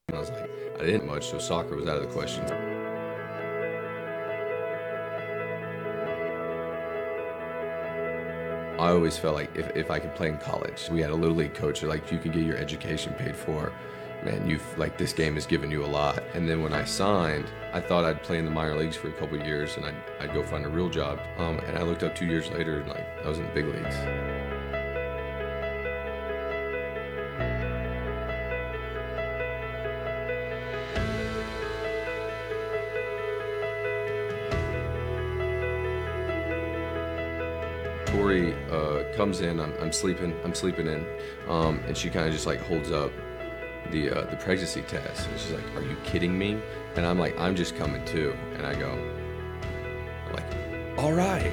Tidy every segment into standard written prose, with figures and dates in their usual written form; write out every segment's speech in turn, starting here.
And I was like, I didn't much, so soccer was out of the question. I always felt like if I could play in college, we had a little league coach, like, you can get your education paid for. Man, this game has given you a lot. And then when I signed, I thought I'd play in the minor leagues for a couple of years and I'd go find a real job. And I looked up 2 years later and I was in the big leagues. Tori comes in, I'm sleeping in, and she kind of just like holds up the pregnancy test, and she's like, "Are you kidding me?" And I'm like, "I'm just coming too." And I go, like, "All right."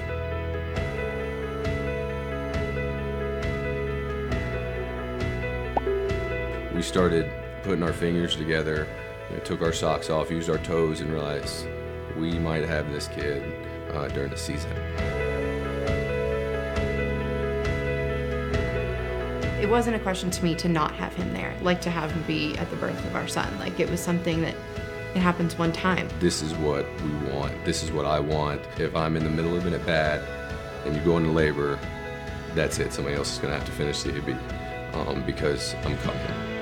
We started putting our fingers together, took our socks off, used our toes, and realized we might have this kid during the season. It wasn't a question to me to not have him there, like to have him be at the birth of our son. Like, it was something that it happens one time. This is what we want. This is what I want. If I'm in the middle of it bad and you go into labor, that's it. Somebody else is going to have to finish the AB because I'm coming.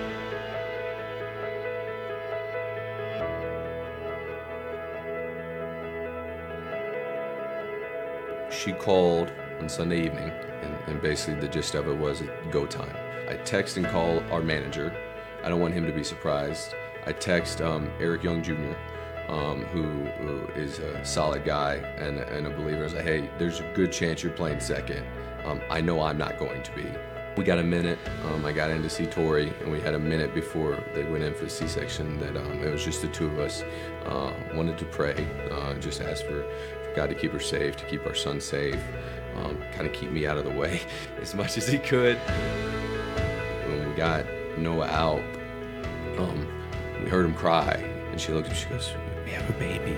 She called on Sunday evening, and basically the gist of it was go time. I text and call our manager. I don't want him to be surprised. I text Eric Young Jr., who is a solid guy and a believer. I was like, hey, there's a good chance you're playing second. I know I'm not going to be. We got a minute. I got in to see Tori, and we had a minute before they went in for the C-section that it was just the two of us. Wanted to pray, just ask for God to keep her safe, to keep our son safe, kind of keep me out of the way as much as he could. When we got Noah out, we heard him cry, and she looked at me, she goes, "We have a baby."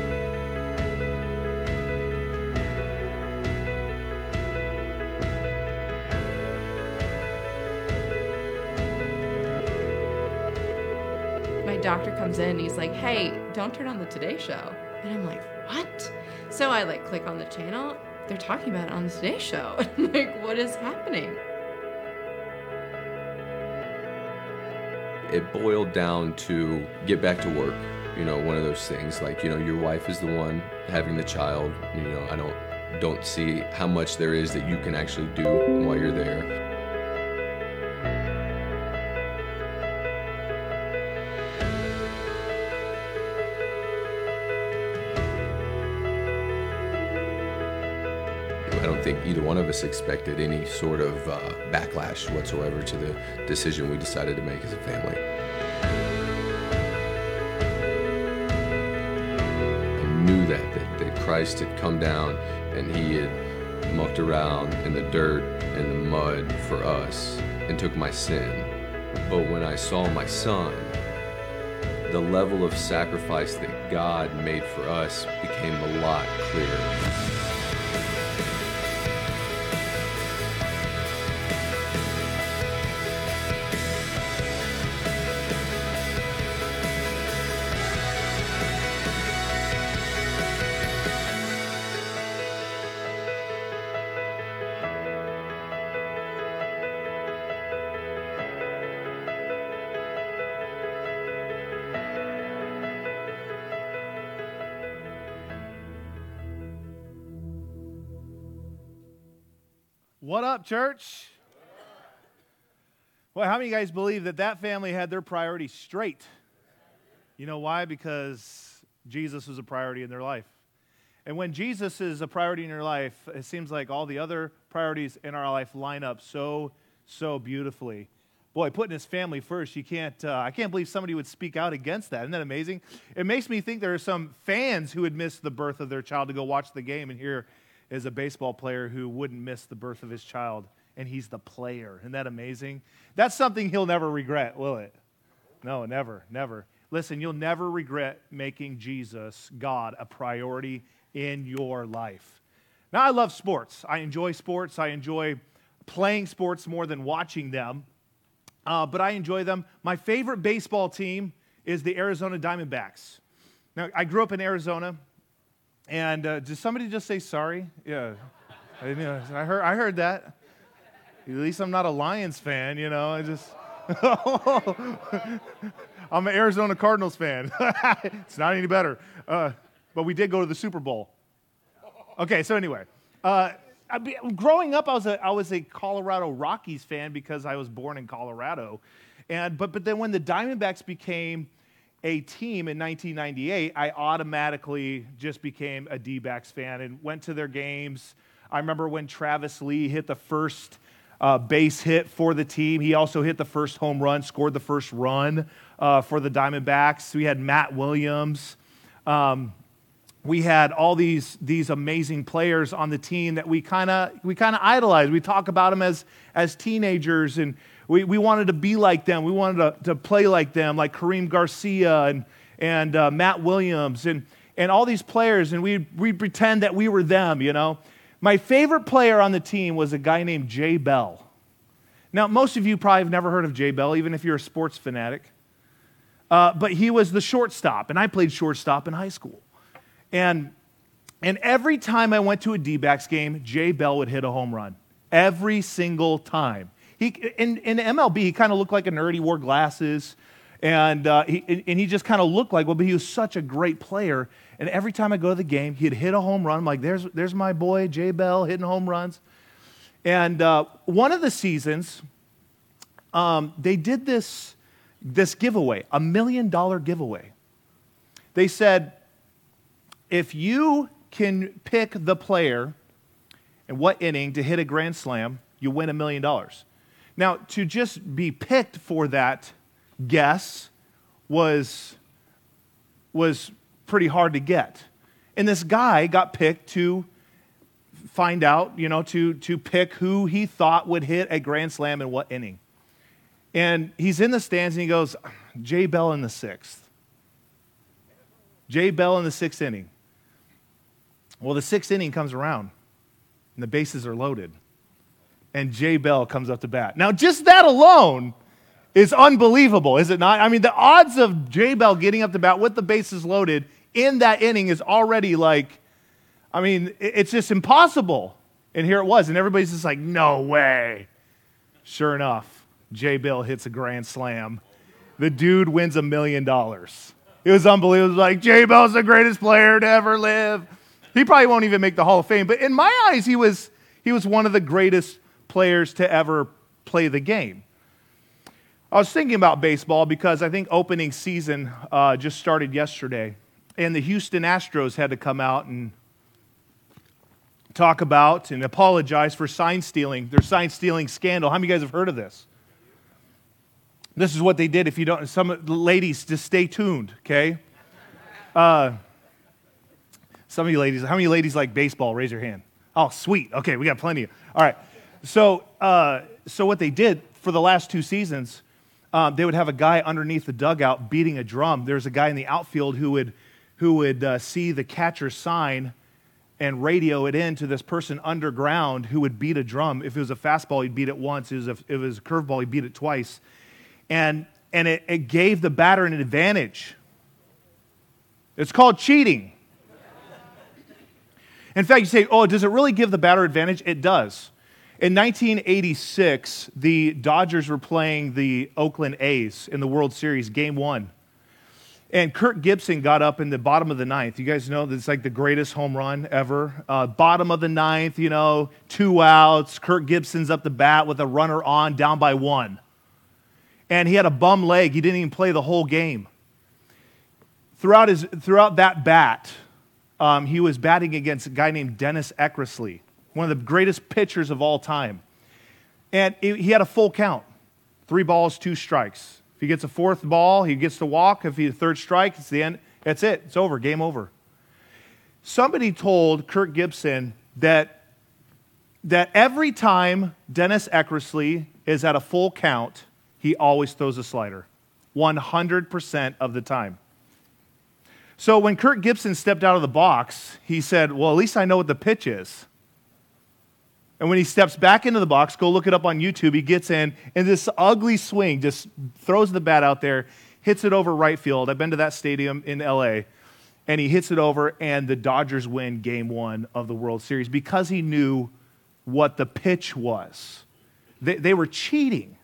My doctor comes in and he's like, "Hey, don't turn on the Today Show." And I'm like, "What?" So I click on the channel. They're talking about it on the Today Show. I'm like, what is happening? It boiled down to get back to work. One of those things, your wife is the one having the child. I don't see how much there is that you can actually do while you're there. I don't think either one of us expected any sort of backlash whatsoever to the decision we decided to make as a family. I knew that Christ had come down and he had mucked around in the dirt and the mud for us and took my sin. But when I saw my son, the level of sacrifice that God made for us became a lot clearer. What up, church? Well, how many of you guys believe that family had their priorities straight? You know why? Because Jesus was a priority in their life. And when Jesus is a priority in your life, it seems like all the other priorities in our life line up so beautifully. Boy, putting his family first, I can't believe somebody would speak out against that. Isn't that amazing? It makes me think there are some fans who would miss the birth of their child to go watch the game, and here is a baseball player who wouldn't miss the birth of his child, and he's the player. Isn't that amazing? That's something he'll never regret, will it? No, never. Listen, you'll never regret making Jesus, God, a priority in your life. Now, I love sports. I enjoy sports. I enjoy playing sports more than watching them, but I enjoy them. My favorite baseball team is the Arizona Diamondbacks. Now, I grew up in Arizona, and did somebody just say sorry? Yeah, I heard that. At least I'm not a Lions fan, I just... I'm an Arizona Cardinals fan. It's not any better. But we did go to the Super Bowl. Okay, so anyway. Growing up, I was a Colorado Rockies fan because I was born in Colorado. But then when the Diamondbacks became a team in 1998, I automatically just became a D-backs fan and went to their games. I remember when Travis Lee hit the first base hit for the team. He also hit the first home run, scored the first run for the Diamondbacks. We had Matt Williams. We had all these amazing players on the team that we kind of idolized. We talk about them as teenagers, and we wanted to be like them. We wanted to play like them, like Kareem Garcia and Matt Williams and all these players, and we'd pretend that we were them, My favorite player on the team was a guy named Jay Bell. Now, most of you probably have never heard of Jay Bell, even if you're a sports fanatic. But he was the shortstop, and I played shortstop in high school. And every time I went to a D-backs game, Jay Bell would hit a home run. Every single time. In MLB, he kind of looked like a nerd. He wore glasses, and he just kind of looked like, but he was such a great player. And every time I go to the game, he'd hit a home run. I'm like, there's my boy, Jay Bell, hitting home runs. And one of the seasons, they did this giveaway, $1 million giveaway. They said, if you can pick the player and what inning to hit a grand slam, you win $1 million. Now, to just be picked for that guess was pretty hard to get. And this guy got picked to find out, to pick who he thought would hit a grand slam in what inning. And he's in the stands and he goes, Jay Bell in the sixth. Jay Bell in the sixth inning. Well, the sixth inning comes around and the bases are loaded. And Jay Bell comes up to bat. Now, just that alone is unbelievable, is it not? I mean, the odds of Jay Bell getting up to bat with the bases loaded in that inning is already it's just impossible. And here it was. And everybody's just like, no way. Sure enough, Jay Bell hits a grand slam. The dude wins $1 million. It was unbelievable. It was like, Jay Bell's the greatest player to ever live. He probably won't even make the Hall of Fame. But in my eyes, he was one of the greatest players to ever play the game. I was thinking about baseball because I think opening season just started yesterday. And the Houston Astros had to come out and talk about and apologize for sign stealing, their sign stealing scandal. How many of you guys have heard of this? This is what they did. If you don't, some ladies, just stay tuned, okay? Some of you ladies, how many ladies like baseball? Raise your hand. Oh, sweet. Okay, we got plenty. All right. So what they did for the last 2 seasons, they would have a guy underneath the dugout beating a drum. There's a guy in the outfield who would see the catcher's sign and radio it in to this person underground who would beat a drum. If it was a fastball, he'd beat it once. If it was a curveball, he'd beat it twice. And it gave the batter an advantage. It's called cheating. In fact, you say, oh, does it really give the batter advantage? It does. In 1986, the Dodgers were playing the Oakland A's in the World Series, Game 1. And Kirk Gibson got up in the bottom of the ninth. You guys know that's like the greatest home run ever. Bottom of the ninth, 2 outs. Kirk Gibson's up the bat with a runner on, down by 1. And he had a bum leg. He didn't even play the whole game. Throughout that bat, he was batting against a guy named Dennis Eckersley, one of the greatest pitchers of all time. And he had a full count. 3 balls, 2 strikes. If he gets a 4th ball, he gets to walk. If he has a 3rd strike, it's the end. That's it. It's over. Game over. Somebody told Kirk Gibson that every time Dennis Eckersley is at a full count, he always throws a slider. 100% of the time. So when Kirk Gibson stepped out of the box, he said, well, at least I know what the pitch is. And when he steps back into the box, go look it up on YouTube, he gets in, and this ugly swing just throws the bat out there. hits it over right field. I've been to that stadium in L.A., and he hits it over, and the Dodgers win Game 1 of the World Series because he knew what the pitch was. They were cheating.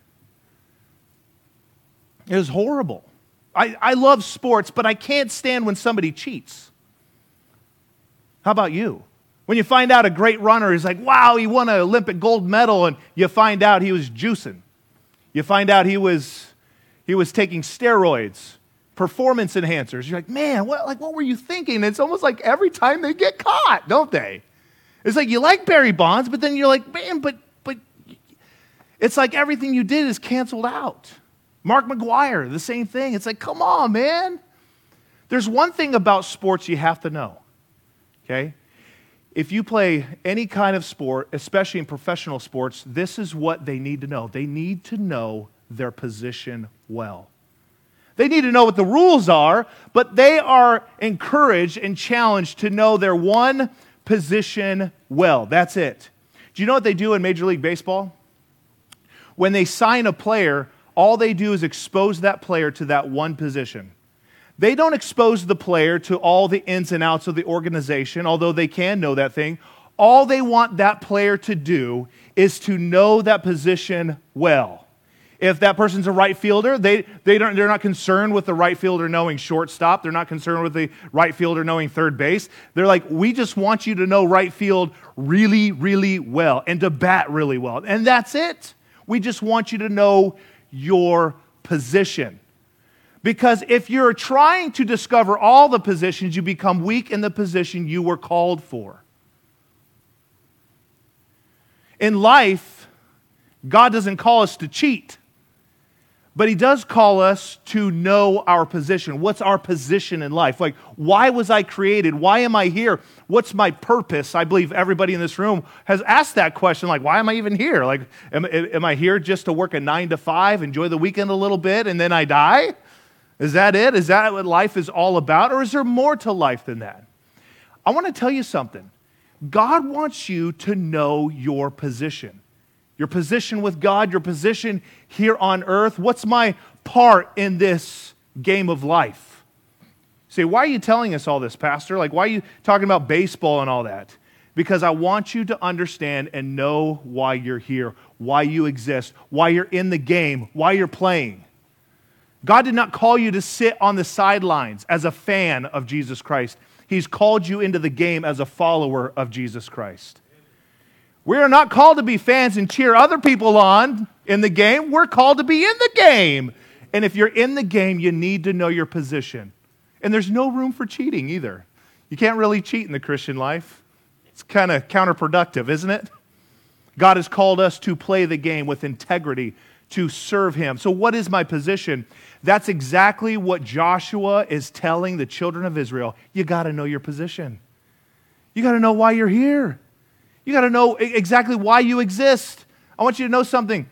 It was horrible. I love sports, but I can't stand when somebody cheats. How about you? When you find out a great runner is like, wow, he won an Olympic gold medal, and you find out he was juicing. You find out he was taking steroids, performance enhancers. You're like, man, what were you thinking? It's almost like every time they get caught, don't they? It's like you like Barry Bonds, but then you're like, man, but it's like everything you did is canceled out. Mark McGwire, the same thing. It's like, come on, man. There's one thing about sports you have to know, okay? If you play any kind of sport, especially in professional sports, this is what they need to know. They need to know their position well. They need to know what the rules are, but they are encouraged and challenged to know their one position well. That's it. Do you know what they do in Major League Baseball? When they sign a player, all they do is expose that player to that one position. They don't expose the player to all the ins and outs of the organization, although they can know that thing. All they want that player to do is to know that position well. If that person's a right fielder, they're not concerned with the right fielder knowing shortstop. They're not concerned with the right fielder knowing third base. They're like, we just want you to know right field really, really well and to bat really well. And that's it. We just want you to know your position. Because if you're trying to discover all the positions, you become weak in the position you were called for. In life, God doesn't call us to cheat, but He does call us to know our position. What's our position in life? Like, why was I created? Why am I here? What's my purpose? I believe everybody in this room has asked that question, like, why am I even here? Like, am I here just to work a 9 to 5, enjoy the weekend a little bit, and then I die? Is that it? Is that what life is all about? Or is there more to life than that? I want to tell you something. God wants you to know your position. Your position with God, your position here on earth. What's my part in this game of life? Say, why are you telling us all this, Pastor? Like, why are you talking about baseball and all that? Because I want you to understand and know why you're here, why you exist, why you're in the game, why you're playing. God did not call you to sit on the sidelines as a fan of Jesus Christ. He's called you into the game as a follower of Jesus Christ. We are not called to be fans and cheer other people on in the game. We're called to be in the game. And if you're in the game, you need to know your position. And there's no room for cheating either. You can't really cheat in the Christian life. It's kind of counterproductive, isn't it? God has called us to play the game with integrity, to serve Him. So what is my position? That's exactly what Joshua is telling the children of Israel. You got to know your position. You got to know why you're here. You got to know exactly why you exist. I want you to know something.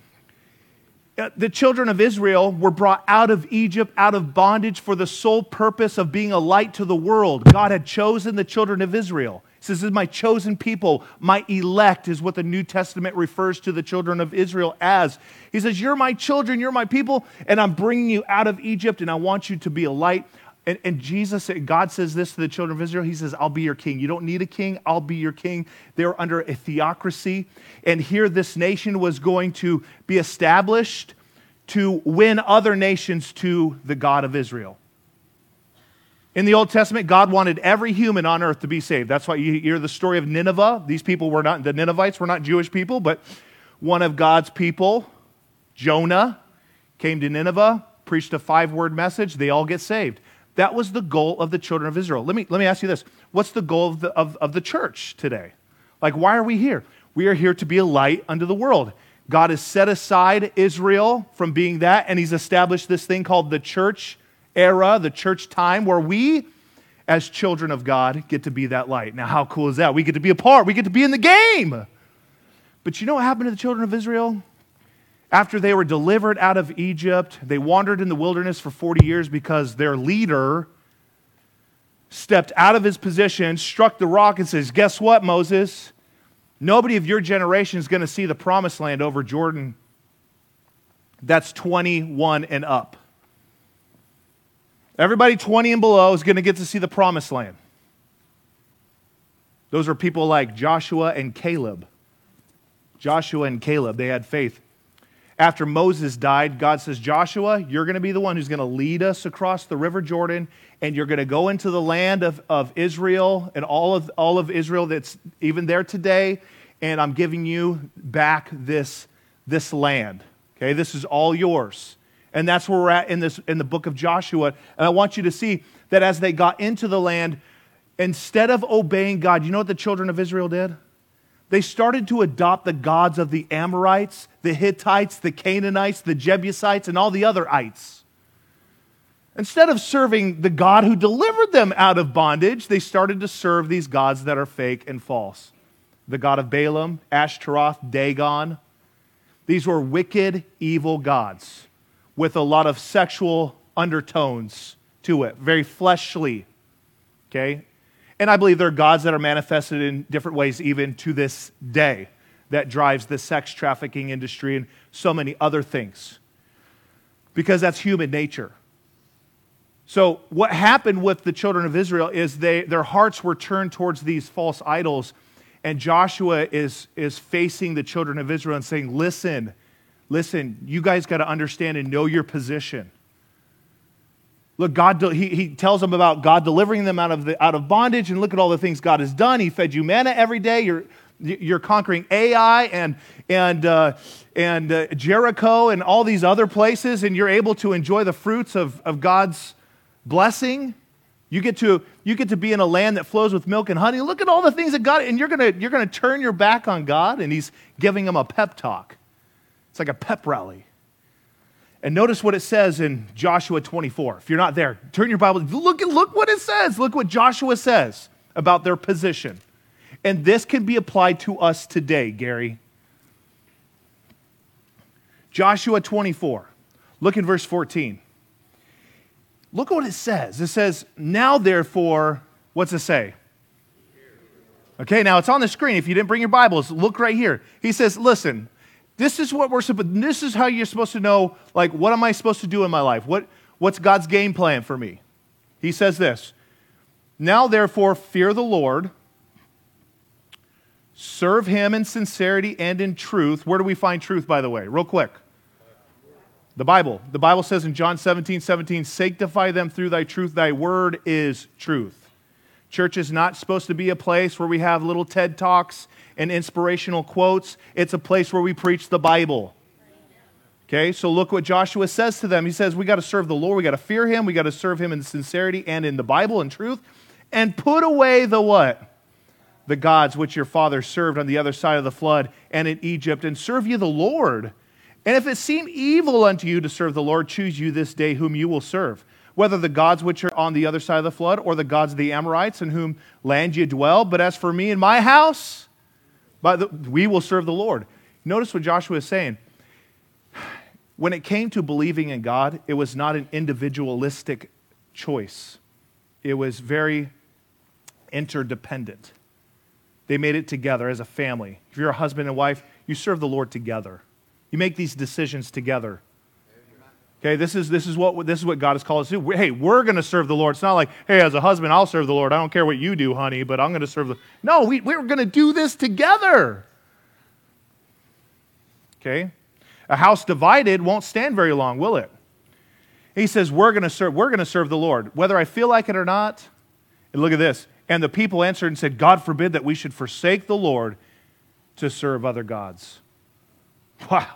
The children of Israel were brought out of Egypt, out of bondage for the sole purpose of being a light to the world. God had chosen the children of Israel. He says, this is my chosen people. My elect is what the New Testament refers to the children of Israel as. He says, you're my children, you're my people, and I'm bringing you out of Egypt, and I want you to be a light. And God says this to the children of Israel. He says, I'll be your king. You don't need a king. I'll be your king. They were under a theocracy. And here this nation was going to be established to win other nations to the God of Israel. In the Old Testament, God wanted every human on earth to be saved. That's why you hear the story of Nineveh. These people were not, the Ninevites were not Jewish people, but one of God's people, Jonah, came to Nineveh, preached a 5-word message. They all get saved. That was the goal of the children of Israel. Let me ask you this. What's the goal of the church today? Like, why are we here? We are here to be a light unto the world. God has set aside Israel from being that, and He's established this thing called the church era, the church time, where we, as children of God, get to be that light. Now, how cool is that? We get to be a part. We get to be in the game. But you know what happened to the children of Israel? After they were delivered out of Egypt, they wandered in the wilderness for 40 years because their leader stepped out of his position, struck the rock, and says, guess what, Moses? Nobody of your generation is going to see the promised land over Jordan. That's 21 and up. Everybody 20 and below is going to get to see the promised land. Those are people like Joshua and Caleb. Joshua and Caleb, they had faith. After Moses died, God says, Joshua, you're going to be the one who's going to lead us across the River Jordan, and you're going to go into the land of Israel and all of Israel that's even there today, and I'm giving you back this land. Okay, this is all yours. And that's where we're at in the book of Joshua. And I want you to see that as they got into the land, instead of obeying God, you know what the children of Israel did? They started to adopt the gods of the Amorites, the Hittites, the Canaanites, the Jebusites, and all the other ites. Instead of serving the God who delivered them out of bondage, they started to serve these gods that are fake and false. The god of Balaam, Ashtaroth, Dagon. These were wicked, evil gods with a lot of sexual undertones to it, very fleshly, okay? And I believe there are gods that are manifested in different ways even to this day that drives the sex trafficking industry and so many other things. Because that's human nature. So what happened with the children of Israel is their hearts were turned towards these false idols, and Joshua is facing the children of Israel and saying, listen, you guys got to understand and know your position. Look, God, he tells them about God delivering them out of bondage, and look at all the things God has done. He fed you manna every day. You're conquering Ai and Jericho and all these other places, and you're able to enjoy the fruits of God's blessing. You get to be in a land that flows with milk and honey. Look at all the things that God, and you're gonna turn your back on God, and He's giving them a pep talk. It's like a pep rally. And notice what it says in Joshua 24. If you're not there, turn your Bible. Look what it says. Look what Joshua says about their position. And this can be applied to us today, Gary. Joshua 24. Look in verse 14. Look what it says. It says, now therefore, what's it say? Okay, now it's on the screen. If you didn't bring your Bibles, look right here. He says, listen, this is how you're supposed to know, like, what am I supposed to do in my life? What's God's game plan for me? He says this, now therefore fear the Lord, serve Him in sincerity and in truth. Where do we find truth, by the way? Real quick. The Bible. The Bible says in John 17:17, sanctify them through thy truth. Thy word is truth. Church is not supposed to be a place where we have little TED Talks and inspirational quotes. It's a place where we preach the Bible. Okay, so look what Joshua says to them. He says, we got to serve the Lord. We got to fear Him. We got to serve Him in sincerity and in the Bible and truth. And put away the what? The gods which your fathers served on the other side of the flood and in Egypt, and serve you the Lord. And if it seem evil unto you to serve the Lord, choose you this day whom you will serve, whether the gods which are on the other side of the flood or the gods of the Amorites in whom land you dwell. But as for me and my house, we will serve the Lord. Notice what Joshua is saying. When it came to believing in God, it was not an individualistic choice. It was very interdependent. They made it together as a family. If you're a husband and wife, you serve the Lord together. You make these decisions together. Okay, this is what God has called us to do. Hey, we're going to serve the Lord. It's not like, hey, as a husband, I'll serve the Lord. I don't care what you do, honey, but I'm going to serve the... No, we're going to do this together. Okay? A house divided won't stand very long, will it? He says, we're going to serve the Lord, whether I feel like it or not. And look at this. And the people answered and said, God forbid that we should forsake the Lord to serve other gods. Wow.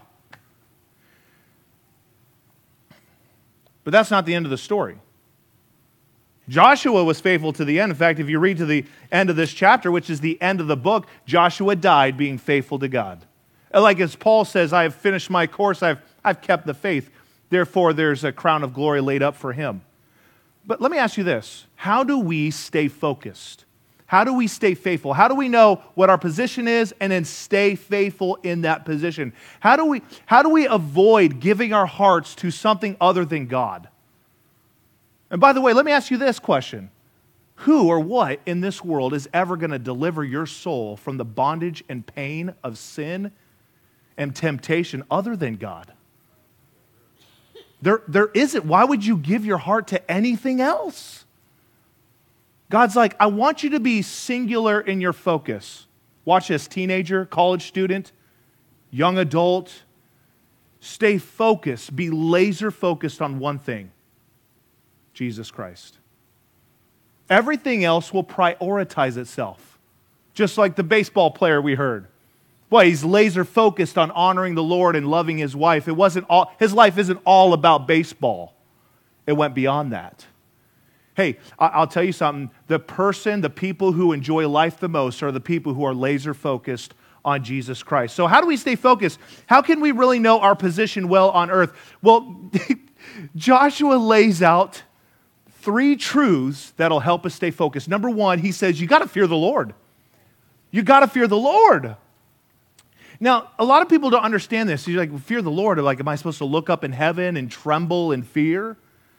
But that's not the end of the story. Joshua was faithful to the end. In fact, if you read to the end of this chapter, which is the end of the book, Joshua died being faithful to God. Like as Paul says, I have finished my course, I've kept the faith. Therefore, there's a crown of glory laid up for him. But let me ask you this. How do we stay focused? How do we stay faithful? How do we know what our position is and then stay faithful in that position? How do we avoid giving our hearts to something other than God? And by the way, let me ask you this question. Who or what in this world is ever going to deliver your soul from the bondage and pain of sin and temptation other than God? There isn't. Why would you give your heart to anything else? God's like, I want you to be singular in your focus. Watch this, teenager, college student, young adult. Stay focused. Be laser focused on one thing: Jesus Christ. Everything else will prioritize itself. Just like the baseball player we heard. Boy, he's laser focused on honoring the Lord and loving his wife. His life isn't all about baseball. It went beyond that. Hey, I'll tell you something. The people who enjoy life the most are the people who are laser focused on Jesus Christ. So how do we stay focused? How can we really know our position well on earth? Well, Joshua lays out 3 truths that'll help us stay focused. Number 1, he says, you got to fear the Lord. You got to fear the Lord. Now, a lot of people don't understand this. You're like, fear the Lord. Like, am I supposed to look up in heaven and tremble in fear?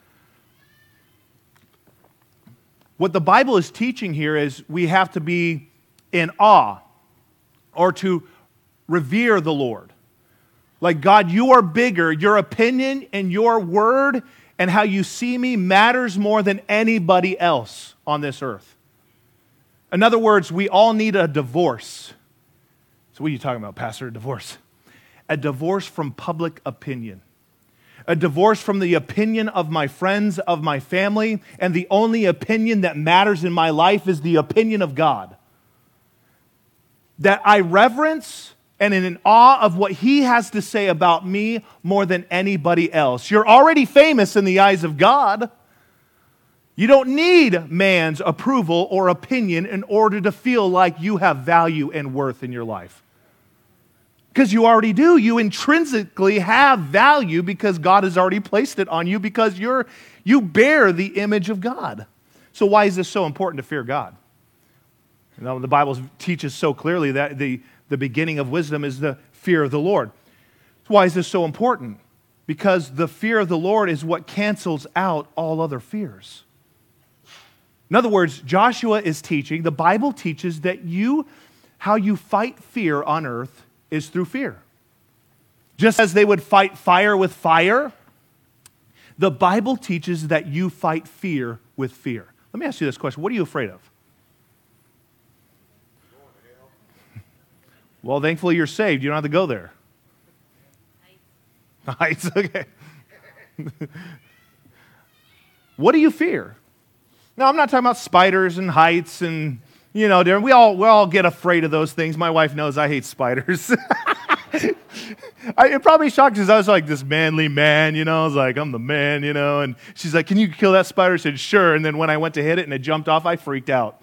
What the Bible is teaching here is we have to be in awe or to revere the Lord. Like, God, you are bigger. Your opinion and your word and how you see me matters more than anybody else on this earth. In other words, we all need a divorce. So what are you talking about, Pastor? A divorce? A divorce from public opinion. A divorce from the opinion of my friends, of my family, and the only opinion that matters in my life is the opinion of God. That I reverence and in awe of what He has to say about me more than anybody else. You're already famous in the eyes of God. You don't need man's approval or opinion in order to feel like you have value and worth in your life. Because you already do. You intrinsically have value because God has already placed it on you because you bear the image of God. So why is this so important to fear God? You know, the Bible teaches so clearly that the beginning of wisdom is the fear of the Lord. So why is this so important? Because the fear of the Lord is what cancels out all other fears. In other words, Joshua is teaching, the Bible teaches that how you fight fear on earth is through fear. Just as they would fight fire with fire, the Bible teaches that you fight fear with fear. Let me ask you this question. What are you afraid of? Well, thankfully you're saved. You don't have to go there. Heights, okay. What do you fear? No, I'm not talking about spiders and heights and, we all get afraid of those things. My wife knows I hate spiders. It probably shocked because I was like this manly man, I was like, I'm the man, and she's like, can you kill that spider? I said, sure. And then when I went to hit it and it jumped off, I freaked out.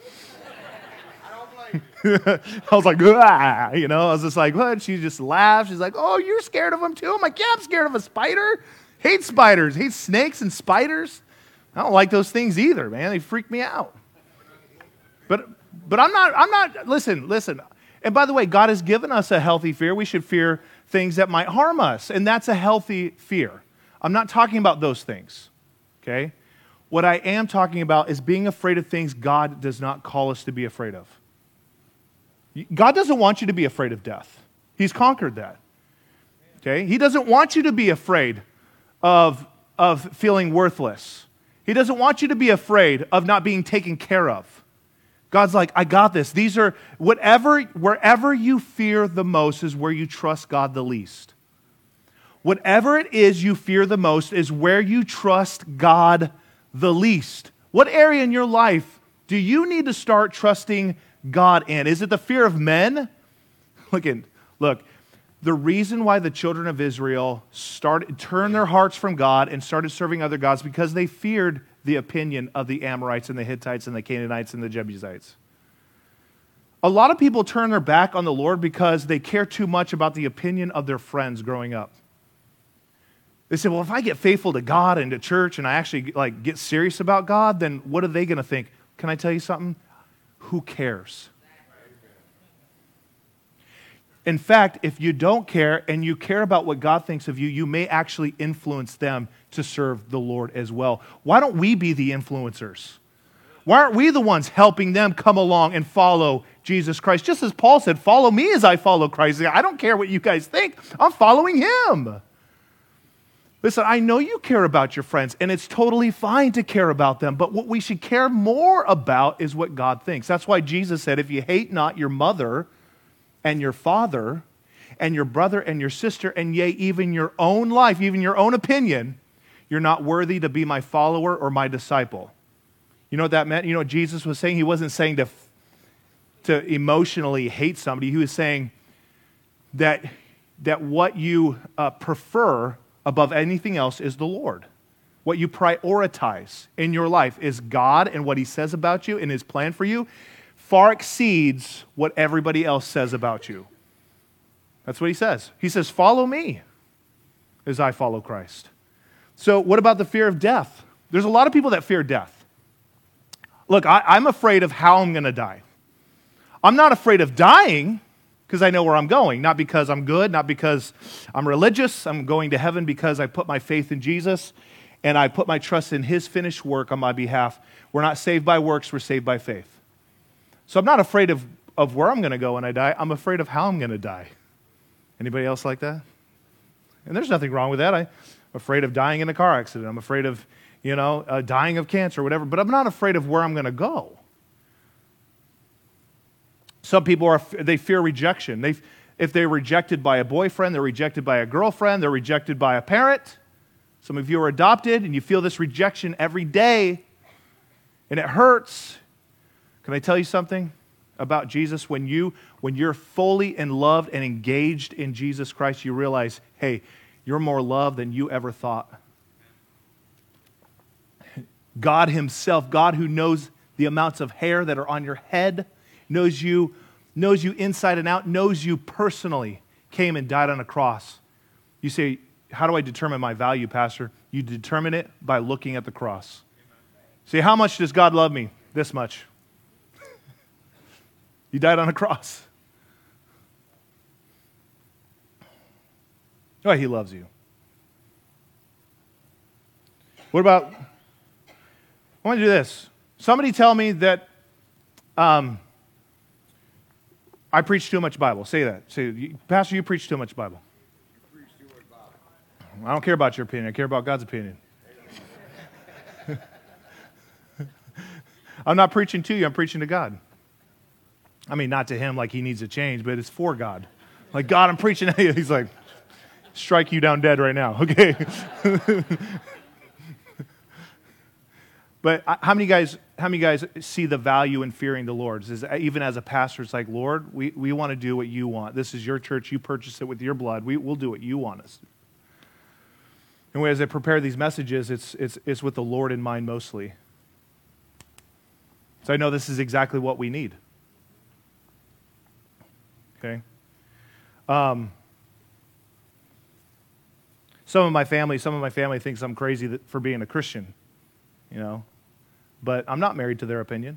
I was like, ah, I was just like, what? She just laughed. She's like, oh, you're scared of them too? I'm like, yeah, I'm scared of a spider. Hate spiders. Hate snakes and spiders. I don't like those things either, man. They freak me out. But I'm not, listen. And by the way, God has given us a healthy fear. We should fear things that might harm us. And that's a healthy fear. I'm not talking about those things, okay? What I am talking about is being afraid of things God does not call us to be afraid of. God doesn't want you to be afraid of death. He's conquered that, okay? He doesn't want you to be afraid of feeling worthless. He doesn't want you to be afraid of not being taken care of. God's like, I got this. These are, wherever you fear the most is where you trust God the least. Whatever it is you fear the most is where you trust God the least. What area in your life do you need to start trusting God in? Is it the fear of men? Look, the reason why the children of Israel turned their hearts from God and started serving other gods because they feared the opinion of the Amorites and the Hittites and the Canaanites and the Jebusites. A lot of people turn their back on the Lord because they care too much about the opinion of their friends growing up. They say, well, if I get faithful to God and to church and I actually get serious about God, then what are they going to think? Can I tell you something? Who cares? In fact, if you don't care and you care about what God thinks of you, you may actually influence them to serve the Lord as well. Why don't we be the influencers? Why aren't we the ones helping them come along and follow Jesus Christ? Just as Paul said, follow me as I follow Christ. I don't care what you guys think. I'm following Him. Listen, I know you care about your friends, and it's totally fine to care about them, but what we should care more about is what God thinks. That's why Jesus said, if you hate not your mother and your father and your brother and your sister, and yea, even your own life, even your own opinion, you're not worthy to be my follower or my disciple. You know what that meant? You know what Jesus was saying? He wasn't saying to emotionally hate somebody. He was saying that what you prefer above anything else is the Lord. What you prioritize in your life is God and what He says about you and His plan for you far exceeds what everybody else says about you. That's what He says. He says, follow me as I follow Christ. So what about the fear of death? There's a lot of people that fear death. Look, I'm afraid of how I'm going to die. I'm not afraid of dying because I know where I'm going, not because I'm good, not because I'm religious. I'm going to heaven because I put my faith in Jesus and I put my trust in His finished work on my behalf. We're not saved by works, we're saved by faith. So I'm not afraid of where I'm going to go when I die. I'm afraid of how I'm going to die. Anybody else like that? And there's nothing wrong with that. I'm afraid of dying in a car accident. I'm afraid of, dying of cancer or whatever, but I'm not afraid of where I'm going to go. Some people they fear rejection. If they're rejected by a boyfriend, they're rejected by a girlfriend, they're rejected by a parent. Some of you are adopted and you feel this rejection every day and it hurts. Can I tell you something about Jesus? When you're fully in loved and engaged in Jesus Christ, you realize, hey, you're more loved than you ever thought. God Himself, God who knows the amounts of hair that are on your head, knows you inside and out, knows you personally, came and died on a cross. You say, how do I determine my value, Pastor? You determine it by looking at the cross. Say, how much does God love me? This much. You died on a cross. Oh, He loves you. What about, I want to do this. Somebody tell me that I preach too much Bible. Say that. Say, Pastor, you preach too much Bible. You preach too much Bible. I don't care about your opinion. I care about God's opinion. I'm not preaching to you. I'm preaching to God. I mean, not to Him like He needs to change, but it's for God. Like, God, I'm preaching to you. He's like, strike you down dead right now. Okay. But how many guys see the value in fearing the Lord? Even as a pastor, it's like, Lord, we want to do what you want. This is your church. You purchased it with your blood. We'll do what you want us to. And as I prepare these messages, it's with the Lord in mind mostly. So I know this is exactly what we need. Okay? Some of my family thinks I'm crazy for being a Christian. But I'm not married to their opinion.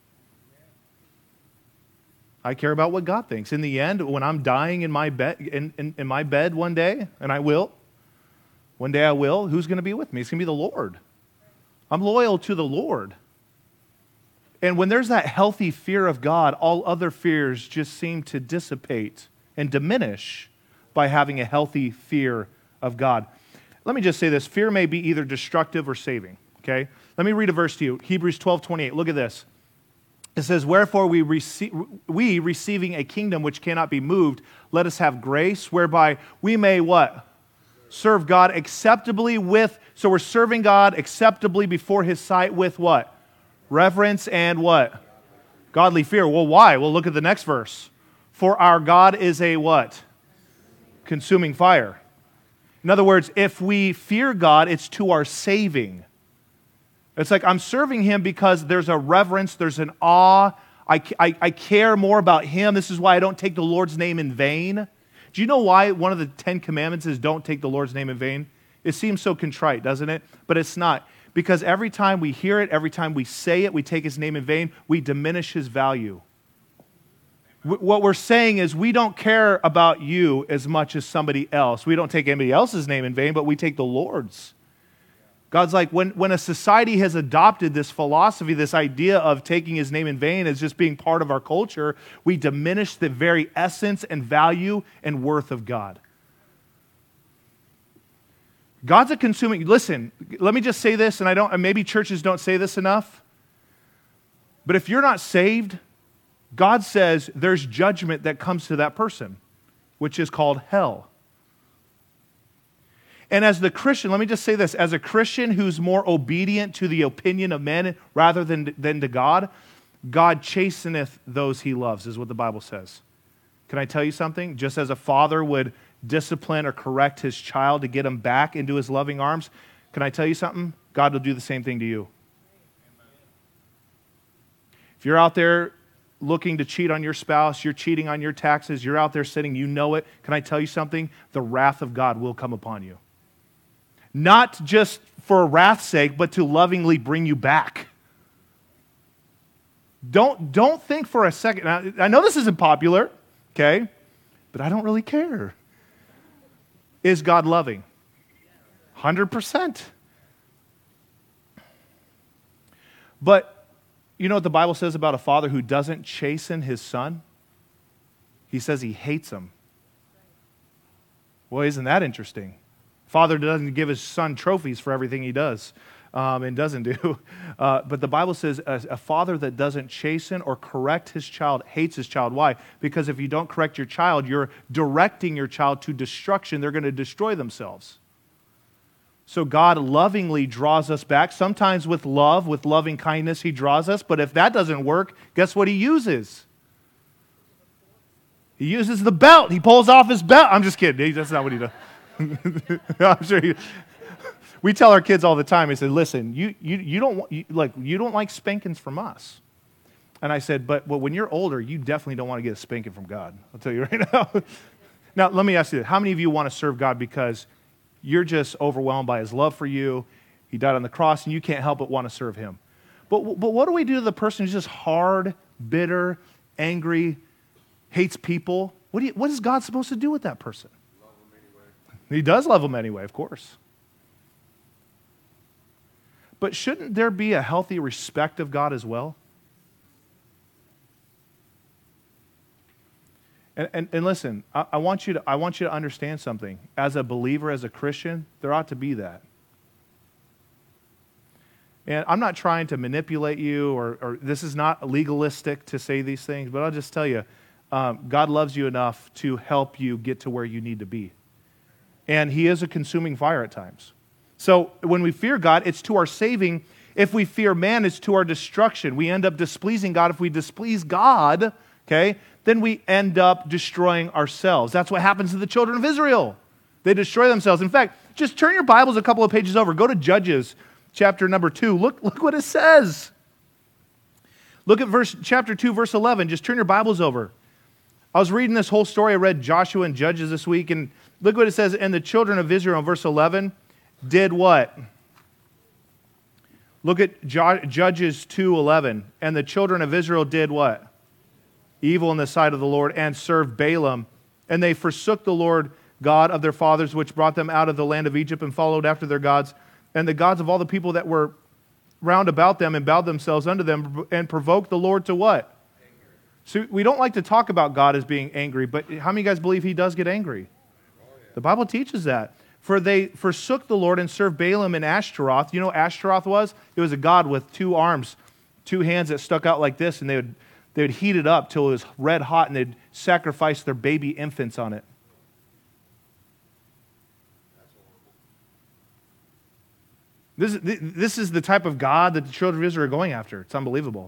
I care about what God thinks. In the end, when I'm dying in my bed, in my bed one day, and one day I will, who's going to be with me? It's going to be the Lord. I'm loyal to the Lord. And when there's that healthy fear of God, all other fears just seem to dissipate and diminish by having a healthy fear of God. Let me just say this. Fear may be either destructive or saving. Okay? Let me read a verse to you. Hebrews 12:28. Look at this. It says, wherefore we receiving a kingdom which cannot be moved, let us have grace whereby we may what? Serve God acceptably with, so we're serving God acceptably before His sight with what? Reverence and what? Godly fear. Well, why? Well, look at the next verse. For our God is a what? Consuming fire. In other words, if we fear God, it's to our saving. It's like I'm serving Him because there's a reverence, there's an awe. I care more about Him. This is why I don't take the Lord's name in vain. Do you know why one of the 10 commandments is don't take the Lord's name in vain? It seems so contrite, doesn't it? But it's not. Because every time we hear it, every time we say it, we take His name in vain, we diminish His value. What we're saying is we don't care about you as much as somebody else. We don't take anybody else's name in vain, but we take the Lord's. God's like, when a society has adopted this philosophy, this idea of taking His name in vain as just being part of our culture, we diminish the very essence and value and worth of God. God's a consuming, listen, let me just say this, and maybe churches don't say this enough, but if you're not saved, God says there's judgment that comes to that person, which is called hell. And as the Christian, let me just say this, as a Christian who's more obedient to the opinion of men rather than to God, God chasteneth those he loves, is what the Bible says. Can I tell you something? Just as a father would discipline or correct his child to get him back into his loving arms, can I tell you something? God will do the same thing to you. If you're out there looking to cheat on your spouse, you're cheating on your taxes, you're out there sitting, you know it, can I tell you something? The wrath of God will come upon you. Not just for wrath's sake, but to lovingly bring you back. Don't think for a second. Now, I know this isn't popular, okay? But I don't really care. Is God loving? 100%. But you know what the Bible says about a father who doesn't chasten his son? He says he hates him. Well, isn't that interesting? Father doesn't give his son trophies for everything he does and doesn't do. But the Bible says a father that doesn't chasten or correct his child hates his child. Why? Because if you don't correct your child, you're directing your child to destruction. They're going to destroy themselves. So God lovingly draws us back. Sometimes with love, with loving kindness, he draws us. But if that doesn't work, guess what he uses? He uses the belt. He pulls off his belt. I'm just kidding. That's not what he does. I'm sure we tell our kids all the time. I said, "Listen, you don't like spankings from us." And I said, "But when you're older, you definitely don't want to get a spanking from God." I'll tell you right now. Now, let me ask you: how many of you want to serve God because you're just overwhelmed by His love for you? He died on the cross, and you can't help but want to serve Him. But what do we do to the person who's just hard, bitter, angry, hates people? What is God supposed to do with that person? He does love them anyway, of course. But shouldn't there be a healthy respect of God as well? And listen, I want you to understand something. As a believer, as a Christian, there ought to be that. And I'm not trying to manipulate you, or this is not legalistic to say these things, but I'll just tell you, God loves you enough to help you get to where you need to be. And He is a consuming fire at times. So when we fear God, it's to our saving. If we fear man, it's to our destruction. We end up displeasing God. If we displease God, okay, then we end up destroying ourselves. That's what happens to the children of Israel. They destroy themselves. In fact, just turn your Bibles a couple of pages over. Go to Judges chapter number 2. Look what it says. Look at chapter 2, verse 11. Just turn your Bibles over. I was reading this whole story. I read Joshua and Judges this week, and look what it says. And the children of Israel, in verse 11, did what? Look at Judges 2:11. And the children of Israel did what? Evil in the sight of the Lord, and served Balaam. And they forsook the Lord God of their fathers, which brought them out of the land of Egypt, and followed after their gods, and the gods of all the people that were round about them, and bowed themselves unto them, and provoked the Lord to what? So we don't like to talk about God as being angry, but how many of you guys believe He does get angry? The Bible teaches that. For they forsook the Lord and served Balaam and Ashtaroth. You know what Ashtaroth was? It was a god with two arms, two hands that stuck out like this, and they would heat it up till it was red hot, and they'd sacrifice their baby infants on it. This is the type of God that the children of Israel are going after. It's unbelievable.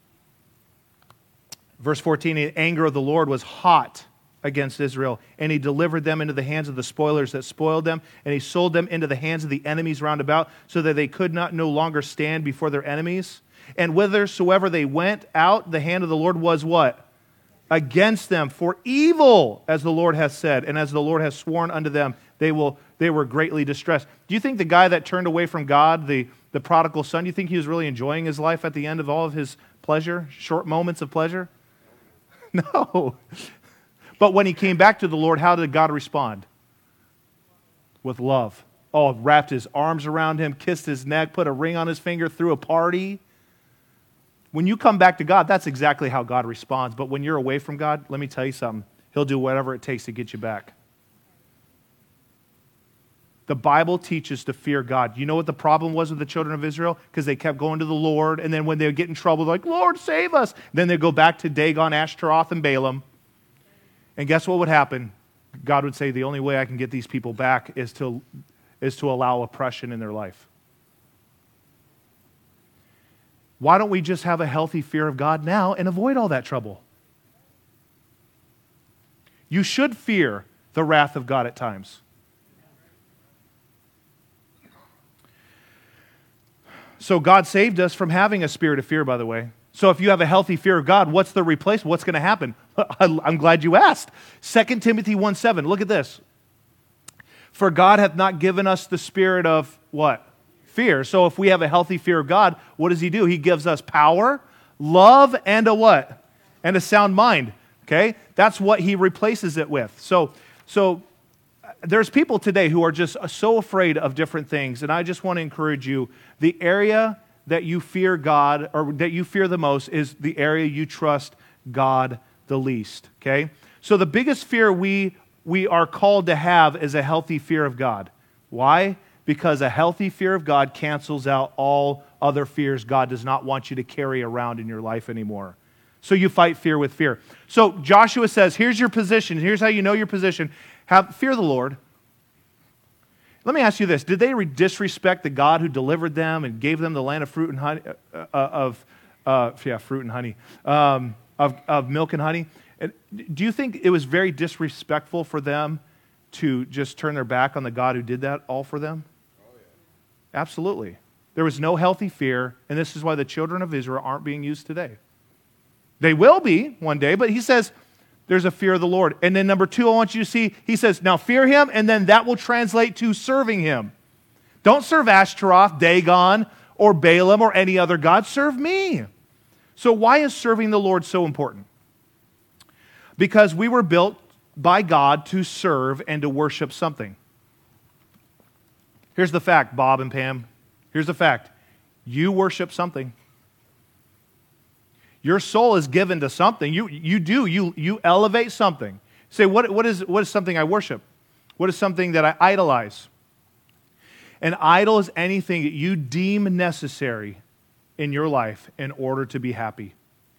Verse 14, the anger of the Lord was hot against Israel, and He delivered them into the hands of the spoilers that spoiled them, and He sold them into the hands of the enemies round about, so that they could not no longer stand before their enemies. And whithersoever they went out, the hand of the Lord was what? Against them, for evil, as the Lord has said, and as the Lord has sworn unto them, they were greatly distressed. Do you think the guy that turned away from God, the prodigal son, do you think he was really enjoying his life at the end of all of his pleasure, short moments of pleasure? No. But when he came back to the Lord, how did God respond? With love. Oh, wrapped His arms around him, kissed his neck, put a ring on his finger, threw a party. When you come back to God, that's exactly how God responds. But when you're away from God, let me tell you something. He'll do whatever it takes to get you back. The Bible teaches to fear God. You know what the problem was with the children of Israel? Because they kept going to the Lord, and then when they would get in trouble, they're like, Lord, save us. Then they'd go back to Dagon, Ashtaroth, and Balaam. And guess what would happen? God would say, the only way I can get these people back is to allow oppression in their life. Why don't we just have a healthy fear of God now and avoid all that trouble? You should fear the wrath of God at times. So God saved us from having a spirit of fear, by the way. So if you have a healthy fear of God, what's the replacement? What's going to happen? I'm glad you asked. 2 Timothy 1:7. Look at this. For God hath not given us the spirit of what? Fear. So if we have a healthy fear of God, what does He do? He gives us power, love, and a what? And a sound mind. Okay? That's what He replaces it with. So there's people today who are just so afraid of different things, and I just want to encourage you, the area that you fear God, or that you fear the most, is the area you trust God the least, okay? So the biggest fear we are called to have is a healthy fear of God. Why? Because a healthy fear of God cancels out all other fears God does not want you to carry around in your life anymore. So you fight fear with fear. So Joshua says, here's your position. Here's how you know your position. Fear the Lord. Let me ask you this. Did they disrespect the God who delivered them and gave them the land of fruit and honey, fruit and honey, of milk and honey? And do you think it was very disrespectful for them to just turn their back on the God who did that all for them? Oh, yeah. Absolutely. There was no healthy fear, and this is why the children of Israel aren't being used today. They will be one day, but He says, there's a fear of the Lord. And then number 2, I want you to see, He says, now fear Him, and then that will translate to serving Him. Don't serve Ashtaroth, Dagon, or Balaam, or any other god. Serve me. So why is serving the Lord so important? Because we were built by God to serve and to worship something. Here's the fact, Bob and Pam. Here's the fact. You worship something. Your soul is given to something. You elevate something. Say, what is something I worship? What is something that I idolize? An idol is anything that you deem necessary in your life in order to be happy.